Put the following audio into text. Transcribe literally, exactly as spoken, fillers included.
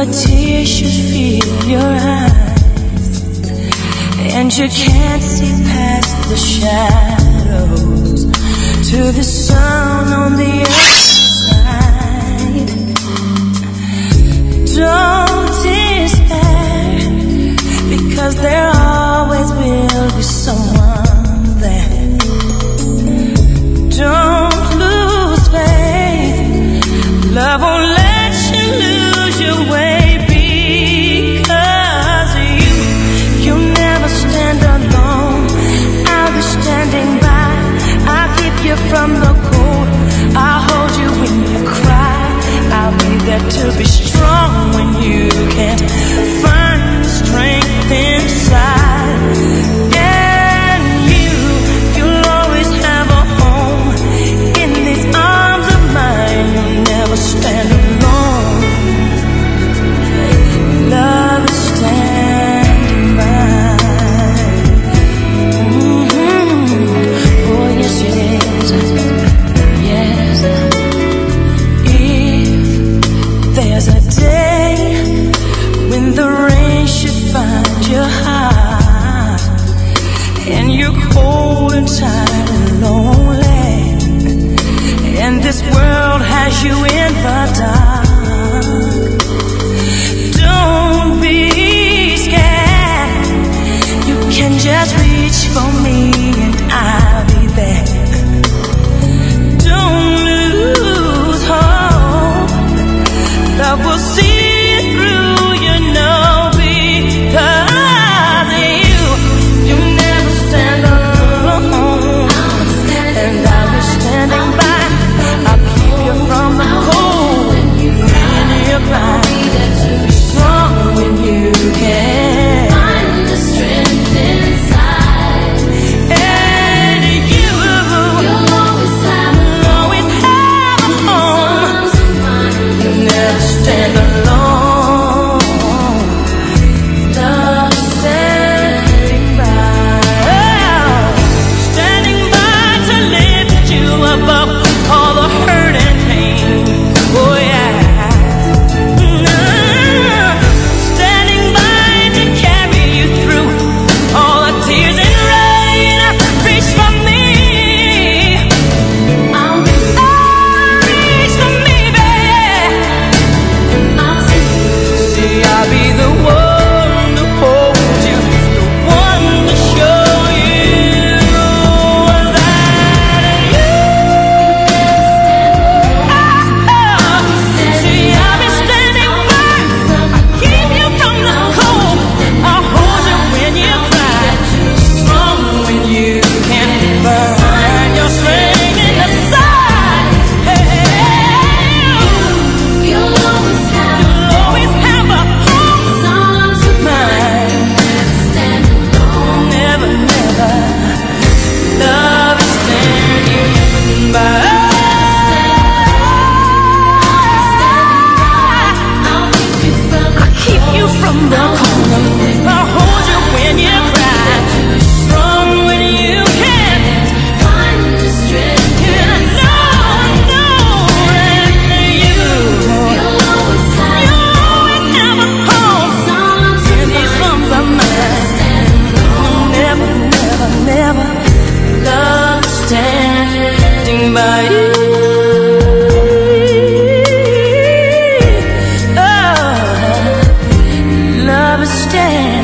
a tear should fill your eyes, and you can't see past the shadows to the sun on the other side. Don't despair, because there always will be someone there. Don't lose faith, love won't let you lose your way, because you, you'll never stand alone. I'll be standing by, I'll keep you from the cold, I'll hold you when you cry, I'll be there to be strong when you can't find the strength inside. And you, you'll always have a home in these arms of mine. You'll never stand alone. Love is standing by. Mm-hmm. Oh yes it is. Yes. If there's a day when the rain should find your heart, and you're cold and tired and lonely, and this world has you in the dark, don't be scared. You can just reach for me and I'll be there. Don't lose hope, love will see you through, you know, because you, you never stand alone, and I'll be standing by. I'll keep you from the cold when you cry. Strong when you can find the strength inside. And you, you'll always have, always have a home. You never stand alone. Love standing by, standing by to lift you above all the hurt and pain. Oh yeah. Mm, standing by to carry you through all the tears and rain. Reach for me. I'll be there. Reach for me, baby. I'll see, I'll be the one to hold you, the one to show you that you. See, I'll be standing by. I'll keep you from the cold, I'll hold you when you cry. Strong when you can't find your strength in the side. You'll always have, you'll always have a home. Songs of mine, stand alone. Never, never. Love is standing by. I'll keep you from the cold, I'll hold you when you cry. Strong when you can't find the strength. And I know, and you, you'll always have, you'll always have a home. In these arms of mine. Never, never, never. Love standing by you. Oh, love is standing.